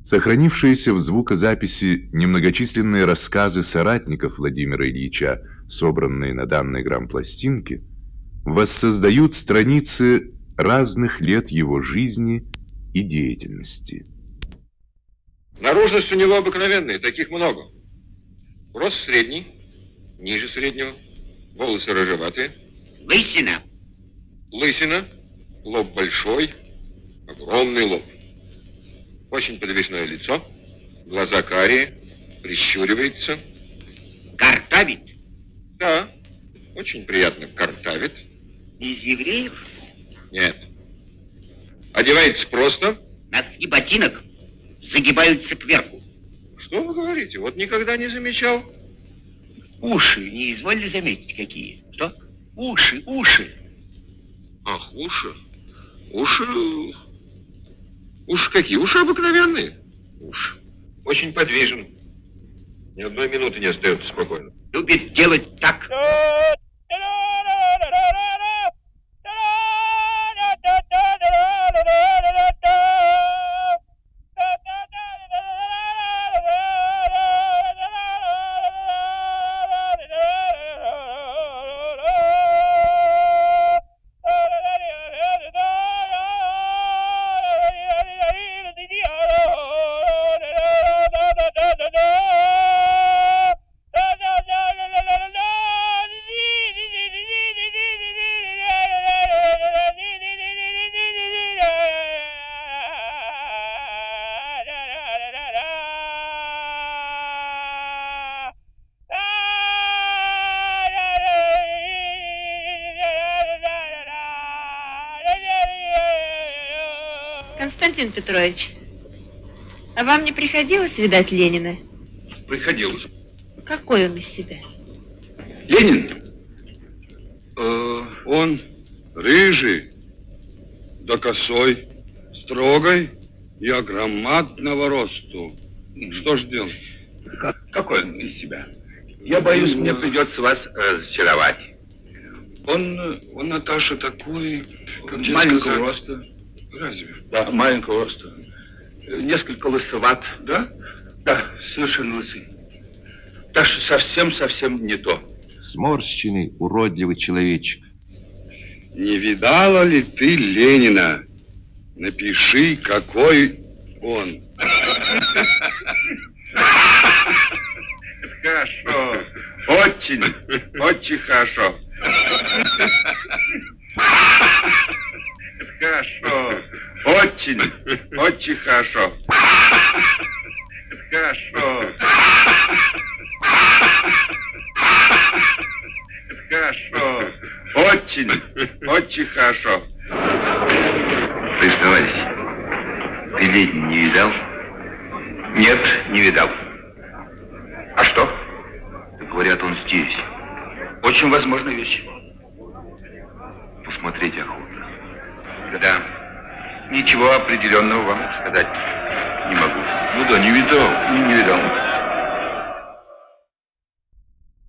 Сохранившиеся в звукозаписи немногочисленные рассказы соратников Владимира Ильича, собранные на данной грампластинке, воссоздают страницы разных лет его жизни и деятельности. Наружность у него обыкновенная, таких много. Рост средний, ниже среднего, волосы рыжеватые. Лысина. Лысина, лоб большой, огромный лоб. Очень подвижное лицо, глаза карие, прищуривается. Картавит. Да, очень приятно картавит. Из евреев? Нет. Одевается просто. Носки ботинок загибаются кверху. Что вы говорите? Вот никогда не замечал. Уши, не изволили заметить какие? Что? Уши, уши. Ах, уши. Уши... Уши какие? Уши обыкновенные. Уши. Очень подвижен. Ни одной минуты не остается спокойно. Любит делать так. Константин Петрович, а вам не приходилось видать Ленина? Приходилось. Какой он из себя? Ленин? Он рыжий, да косой, строгой и огромадного росту. Что ж делать? Какой он из себя? Я боюсь, мне придется вас разочаровать. Он, Наташа, такой... Маленького роста. Разве? Да, маленького роста. Несколько лысоват. Да? Да, совершенно лысый. Так что совсем не то. Сморщенный, уродливый человечек. Не видала ли ты Ленина? Напиши, какой он. Хорошо. Очень хорошо. Хорошо. Очень хорошо. Хорошо. Хорошо. Очень хорошо. Признавайся, ты Ленина не видал? Нет, не видал. А что? Говорят, он здесь. Очень возможная вещь. Посмотреть охота. Да. Ничего определенного вам сказать не могу. Ну да, не видал. Не видал.